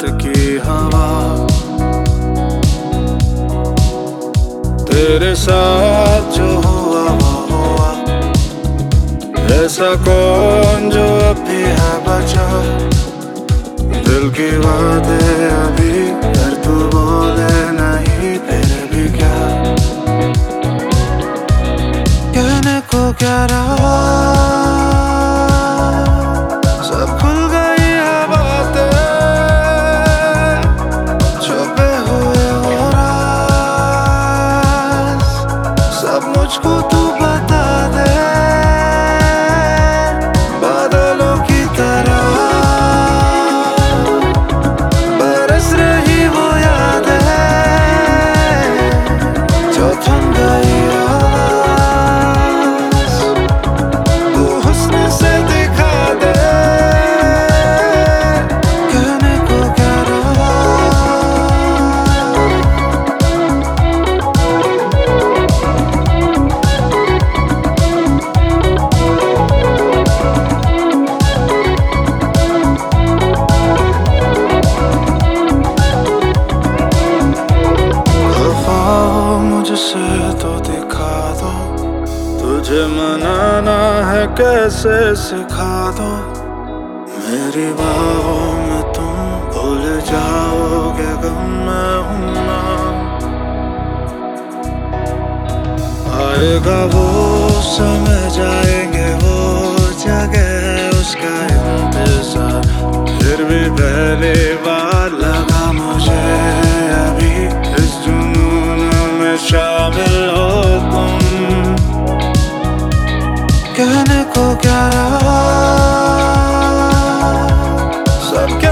रात की हवा तेरे साथ जो हुआ वो हुआ। ऐसा कौन जो अभी है बचा, दिल की बातें अभी कर तू बोले नहीं फिर भी क्या कहने को क्या रहा। सब खुल गई है बातें, छुपे हुए हो राज, सब मुझको तू बता दे बादलों की तरह। बरस रही वो यादें जो थम गई आवाज़, तू हुस्न से दिखा दे कहने को क्या रहा। मुझसे तो दिखा दो, तुझे मनाना है कैसे सिखा दो। मेरी बाहों में तुम भूल जाओगे गम मैं हूं ना। आएगा वो समय, जाएंगे वो जगह, उसका इंतजार फिर भी पहली बार लगा मुझे अभी इस जुनून में शामिल हो तुम। कहने को क्या रहा, सब क्या